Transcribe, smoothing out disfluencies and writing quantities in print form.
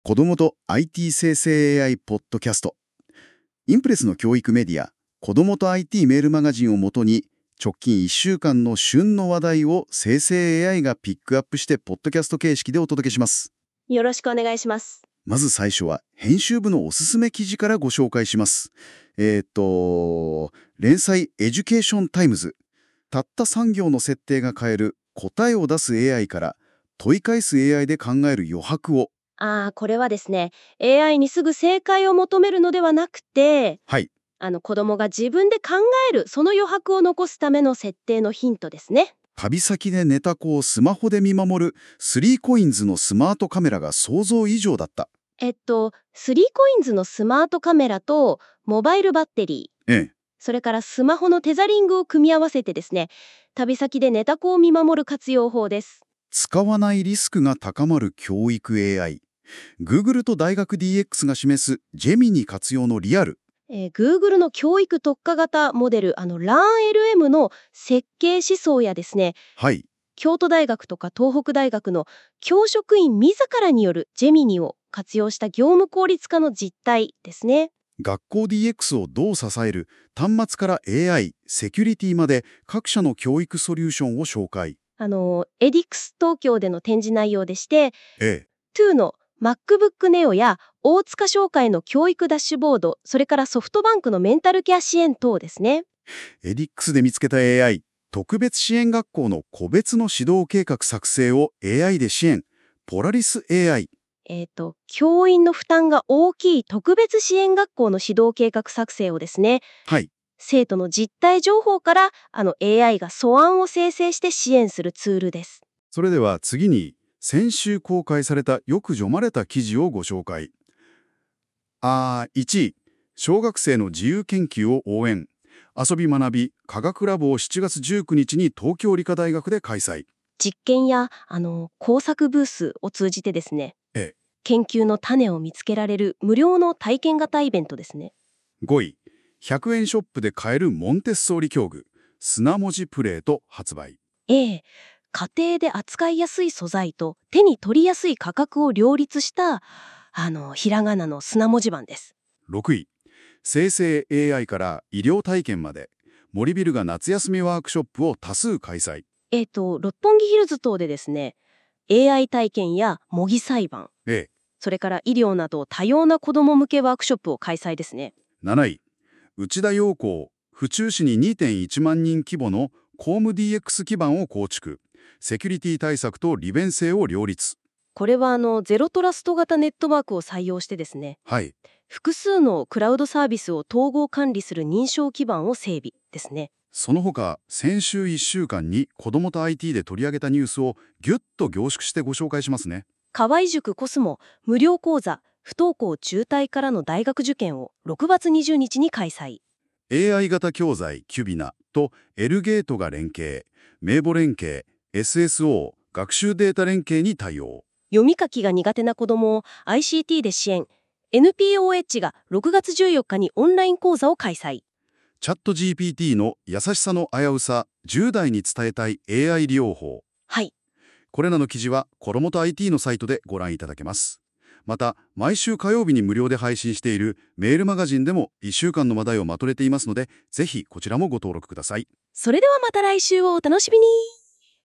子どもと IT 生成 AI ポッドキャスト。インプレスの教育メディア、子どもと IT メールマガジンをもとに、直近1週間の旬の話題を生成 AI がピックアップしてポッドキャスト形式でお届けします。 よろしくお願いします。 まず最初は編集部のおすすめ記事からご紹介します。連載エデュケーションタイムズ。たった3行の設定が変える答えを出す AI から問い返す AI で考える余白を。 これはですね、AI にすぐ正解を求めるのではなくて、 はい。 子供が自分で考える、その余白を残すための設定のヒントですね。 旅先で寝た子をスマホで見守る3COINSのスマートカメラが想像以上だった。 3COINS のスマートカメラとモバイルバッテリー、 ええ。 それからスマホのテザリングを組み合わせてですね、旅先で寝た子を見守る活用法です。 使わないリスクが高まる教育 AI。Google と大学 DX が示すジェミニ活用のリアル。 Google の教育特化型モデル、LearnLM の設計思想やですね、 はい。 京都大学とか東北大学の教職員自らによるジェミニを活用した業務効率化の実態ですね。 学校 DX をどう支える端末から AI、セキュリティまで各社の教育ソリューションを紹介。 エディクス東京での展示内容でして、 ええ。 TO の MacBook Neo や大塚商会の教育ダッシュボード、それからソフトバンクのメンタルケア支援等ですね。 エディックスで見つけた AI、特別支援学校の個別の指導計画作成を AI で支援。ポラリス AI。 教員の負担が大きい特別支援学校の指導計画作成をですね、 はい。 生徒の実態情報からAI が素案を生成して支援するツールです。 それでは次に、先週公開されたよく読まれた記事をご紹介。1位、小学生の自由研究を応援。遊び学び科学ラボを7月19日に東京理科大学で開催。 実験や工作ブースを通じてですね、 ええ。 研究の種を見つけられる無料の体験型イベントですね。 5位、100円ショップで買えるモンテッソーリ教具、砂文字プレート発売。 家庭で扱いやすい素材と手に取りやすい価格を両立したひらがなの砂文字盤です。 6位、生成 AI から医療体験まで、森ビルが夏休みワークショップを多数開催。 六本木ヒルズ等でですね、AI 体験や模擬裁判、 ええ。 それから医療など多様な子ども向けワークショップを開催ですね。 7位、内田陽子、府中市に 2.1 万人規模の公務 DX 基盤を構築。セキュリティ対策と利便性を両立。 これはゼロトラスト型ネットワークを採用してですね、 はい。 複数のクラウドサービスを統合管理する認証基盤を整備ですね。 その他、先週1週間に子どもと IT で取り上げたニュースをぎゅっと凝縮してご紹介しますね。 河合塾コスモ無料講座不登校中退からの大学受験を6月20日に開催。 AI 型教材キュビナとエルゲートが連携。名簿連携、SSO、学習データ連携に対応。 読み書きが苦手な子どもを ICT で支援。 NPOH が6月14日にオンライン講座を開催。 チャット GPT の優しさの危うさ、10代に伝えたい AI 利用法。 はい。 これらの記事は子どもと IT のサイトでご覧いただけます。また、毎週火曜日に無料で配信しているメールマガジンでも1週間の話題をまとめていますので、ぜひこちらもご登録ください。 それではまた来週をお楽しみに。